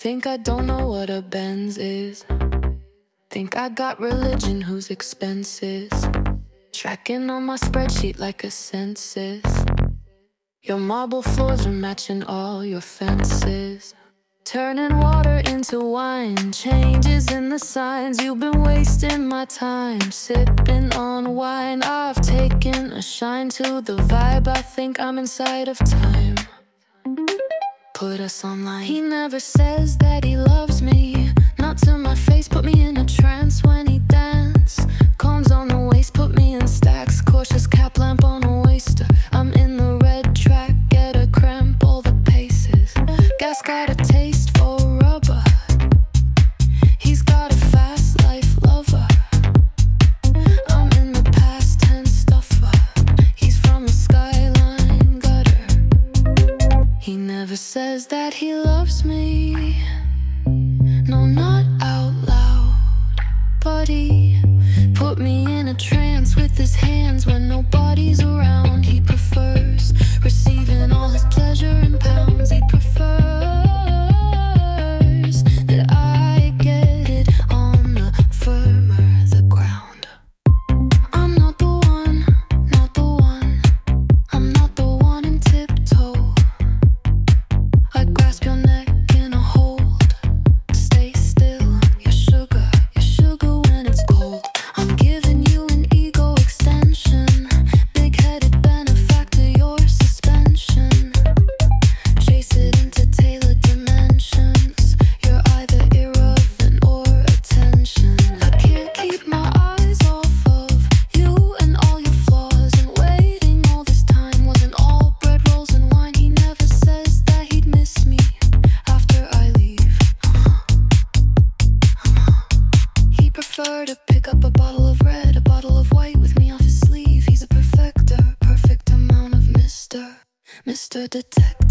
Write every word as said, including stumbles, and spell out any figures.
Think I don't know what a Benz is. Think I got religion whose expenses tracking on my spreadsheet like a census. Your marble floors are matching all your fences. Turning water into wine, changes in the signs. You've been wasting my time, sipping on wine. I've taken a shine to the vibe. I think I'm inside of time. Put us online. He never says that he loves me, not to my face, put me in a trance when he dance. Combs on the waist, put me in stacks. Cautious cap lamp on a waster. I'm in the red track, get a cramp, all the paces. Gas got a taste for rubber. He's got a fast life lover. I'm in the past tense stuffer. He's from a skyline gutter. He never says that he loves me, no, not out loud. But he put me in a trance with his hands when nobody's around. He prefers receiving all his pleasure in pounds. He prefers that I get it on the firmer the ground. I'm not the one, not the one. I'm not the one in tiptoe. I grasp your neck in a hold. Stay still, your sugar, your sugar when it's cold. I'm giving you an ego extension. Big-headed benefactor, your suspension. Chase it into tailored dimensions. You're either irrelevant or attention. I can't keep my eyes off of you and all your flaws. And waiting all this time wasn't all bread, rolls, and wine. He never says that he'd miss me after I leave. He preferred to pick up a bottle of red, a bottle of white with me off his sleeve. He's a perfecter, perfect amount of Mister Mister Detective.